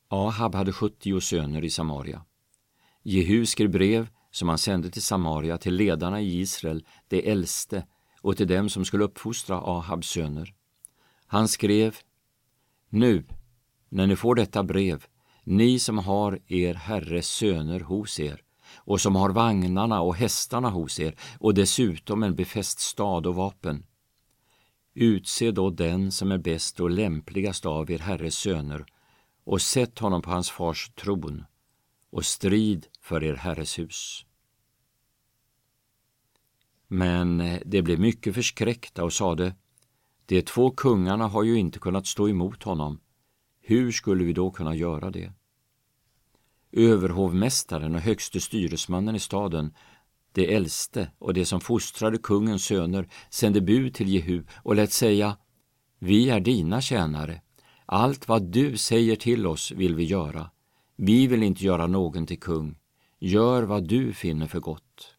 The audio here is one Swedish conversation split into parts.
Ahab hade 70 söner i Samaria. Jehu skrev brev som han sände till Samaria till ledarna i Israel, de äldste, och till dem som skulle uppfostra Ahabs söner. Han skrev: Nu, när ni får detta brev, ni som har er herres söner hos er, och som har vagnarna och hästarna hos er, och dessutom en befäst stad och vapen, utse då den som är bäst och lämpligast av er herres söner, och sätt honom på hans fars tron, och strid för er herres hus. Men de blev mycket förskräckta och sade: de 2 kungarna har ju inte kunnat stå emot honom. Hur skulle vi då kunna göra det? Överhovmästaren och högste styresmannen i staden, de äldste och de som fostrade kungens söner, sände bud till Jehu och lät säga: vi är dina tjänare. Allt vad du säger till oss vill vi göra. Vi vill inte göra någon till kung. Gör vad du finner för gott.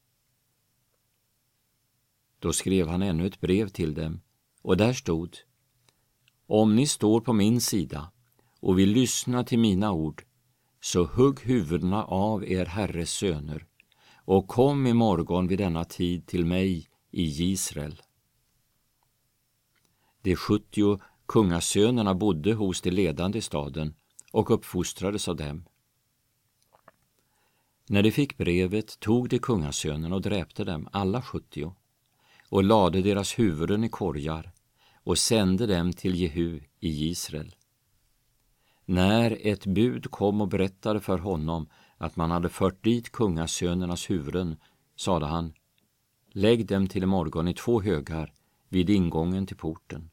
Då skrev han ännu ett brev till dem, och där stod: om ni står på min sida och vill lyssna till mina ord, så hugg huvudena av er herres söner och kom i morgon vid denna tid till mig i Israel. De 70 kungasönerna bodde hos de ledande i staden och uppfostrades av dem. När de fick brevet tog de kungasönerna och dräpte dem, alla 70, och lade deras huvuden i korgar och sände dem till Jehu i Israel. När ett bud kom och berättade för honom att man hade fört dit kungasönernas huvuden, sade han: lägg dem till imorgon i 2 högar vid ingången till porten.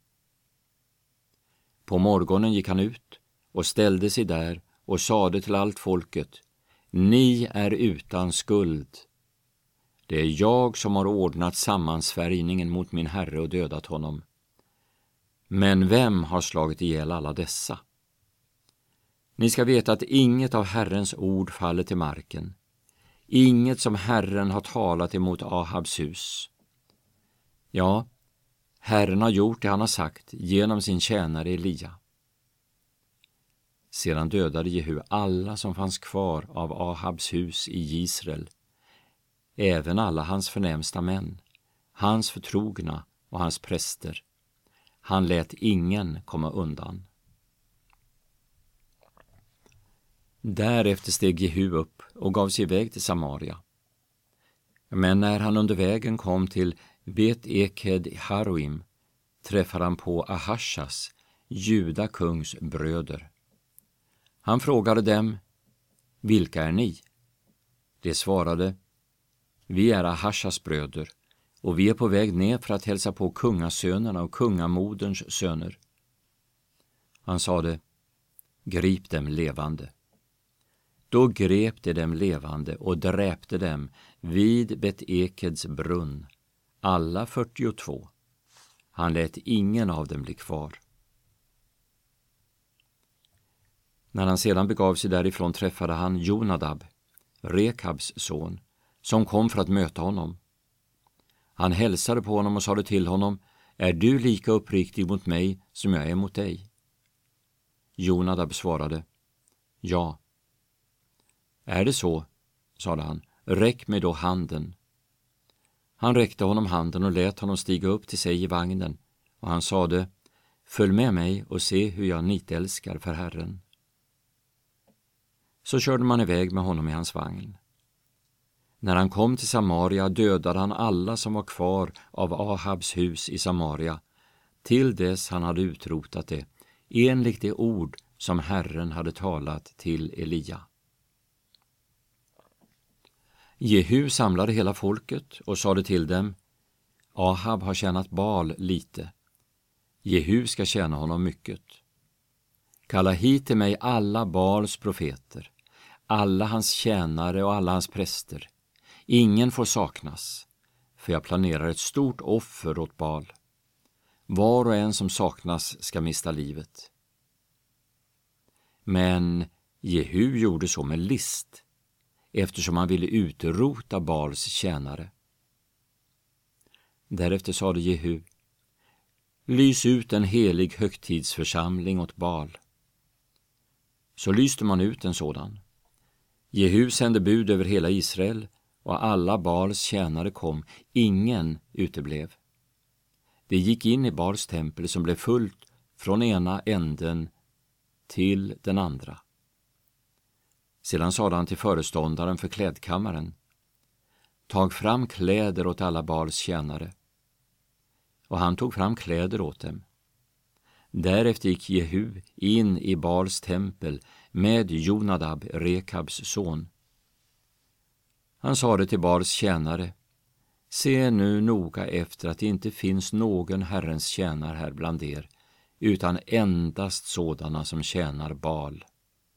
På morgonen gick han ut och ställde sig där och sade till allt folket: ni är utan skuld. Det är jag som har ordnat sammansvärjningen mot min herre och dödat honom. Men vem har slagit ihjäl alla dessa? Ni ska veta att inget av Herrens ord faller till marken. Inget som Herren har talat emot Ahabs hus. Ja, Herren har gjort det han har sagt genom sin tjänare Elia. Sedan dödade Jehu alla som fanns kvar av Ahabs hus i Israel, även alla hans förnämsta män, hans förtrogna och hans präster. Han lät ingen komma undan. Därefter steg Jehu upp och gav sig iväg till Samaria. Men när han under vägen kom till Bet-Eked Haroim träffade han på Ahashas, Juda kungs bröder. Han frågade dem: vilka är ni? De svarade: vi är Ahashas bröder, och vi är på väg ner för att hälsa på kungasönerna och kungamoderns söner. Han sade: grip dem levande. Då grep de dem levande och dräpte dem vid Bet-Ekeds brunn, alla 42. Han lät ingen av dem bli kvar. När han sedan begav sig därifrån träffade han Jonadab, Rekabs son, som kom för att möta honom. Han hälsade på honom och sade till honom: är du lika uppriktig mot mig som jag är mot dig? Jonadab svarade: ja. Är det så, sade han, räck mig då handen. Han räckte honom handen och lät honom stiga upp till sig i vagnen, och han sade: följ med mig och se hur jag nitälskar för Herren. Så körde man iväg med honom i hans vagn. När han kom till Samaria dödade han alla som var kvar av Ahabs hus i Samaria, till dess han hade utrotat det, enligt det ord som Herren hade talat till Elia. Jehu samlade hela folket och sade till dem: Ahab har tjänat Baal lite. Jehu ska tjäna honom mycket. Kalla hit till mig alla Baals profeter, alla hans tjänare och alla hans präster. Ingen får saknas, för jag planerar ett stort offer åt Baal. Var och en som saknas ska mista livet. Men Jehu gjorde så med list, eftersom han ville utrota Baals tjänare. Därefter sade Jehu: lys ut en helig högtidsförsamling åt Baal. Så lyste man ut en sådan. Jehu sände bud över hela Israel, och alla Baals tjänare kom, ingen uteblev. Det gick in i Baals tempel som blev fullt från ena änden till den andra. Sedan sade han till föreståndaren för klädkammaren: tag fram kläder åt alla Baals tjänare. Och han tog fram kläder åt dem. Därefter gick Jehu in i Baals tempel med Jonadab, Rekabs son. Han sade till Baals tjänare: se nu noga efter att det inte finns någon Herrens tjänare här bland er, utan endast sådana som tjänar Baal.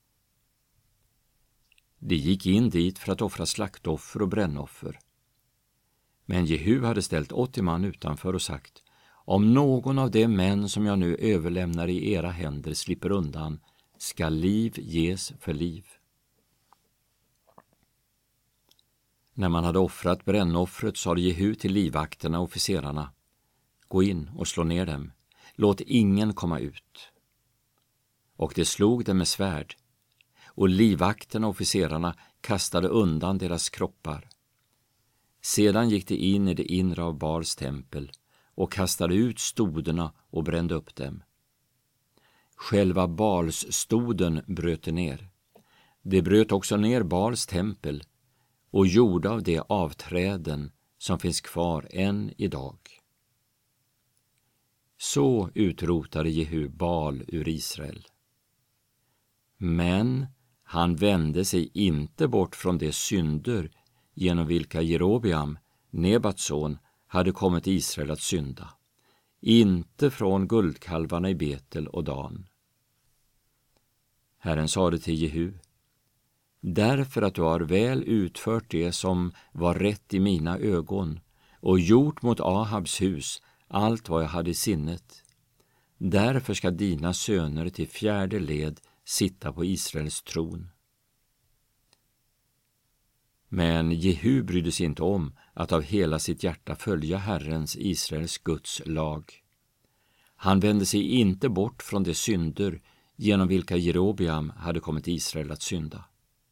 De gick in dit för att offra slaktoffer och brännoffer. Men Jehu hade ställt 80 man utanför och sagt: om någon av de män som jag nu överlämnar i era händer slipper undan, ska liv ges för liv. När man hade offrat brännoffret sade Jehu till livvakterna och officerarna: gå in och slå ner dem, låt ingen komma ut. Och de slog dem med svärd, och livvakterna och officerarna kastade undan deras kroppar. Sedan gick de in i det inre av Baals tempel och kastade ut stoderna och brände upp dem. Själva Baalsstoden bröt de ner. De bröt också ner Baals tempel och gjorde av det avträden som finns kvar än idag. Så utrotade Jehu Baal ur Israel. Men han vände sig inte bort från de synder genom vilka Jerobeam, Nebats son, hade kommit Israel att synda, inte från guldkalvarna i Betel och Dan. Herren sade till Jehu: därför att du har väl utfört det som var rätt i mina ögon och gjort mot Ahabs hus allt vad jag hade i sinnet, därför ska dina söner till 4:e led sitta på Israels tron. Men Jehu brydde sig inte om att av hela sitt hjärta följa Herrens, Israels Guds lag. Han vände sig inte bort från de synder genom vilka Jerobeam hade kommit Israel att synda.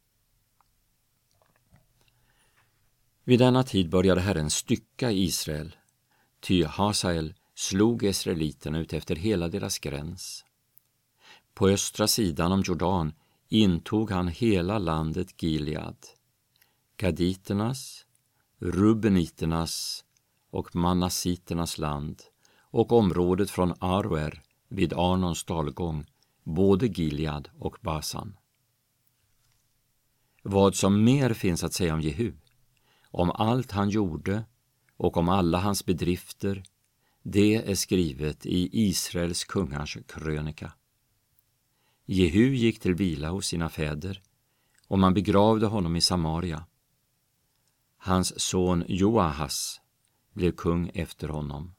Vid denna tid började Herren stycka Israel, ty Hasael slog israeliterna ut efter hela deras gräns. På östra sidan om Jordan intog han hela landet Gilead, Gaditernas, Rubeniternas och Manassiternas land och området från Aroer vid Arnons dalgång, både Gilead och Basan. Vad som mer finns att säga om Jehu, om allt han gjorde och om alla hans bedrifter, det är skrivet i Israels kungars krönika. Jehu gick till vila hos sina fäder, och man begravde honom i Samaria. Hans son Joahas blev kung efter honom.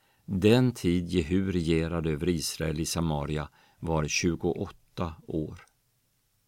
Den tid Jehu regerade över Israel i Samaria var 28 år.